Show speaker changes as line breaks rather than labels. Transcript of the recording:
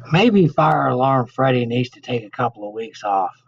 Maybe Fire Alarm Freddy needs to take a couple of weeks off.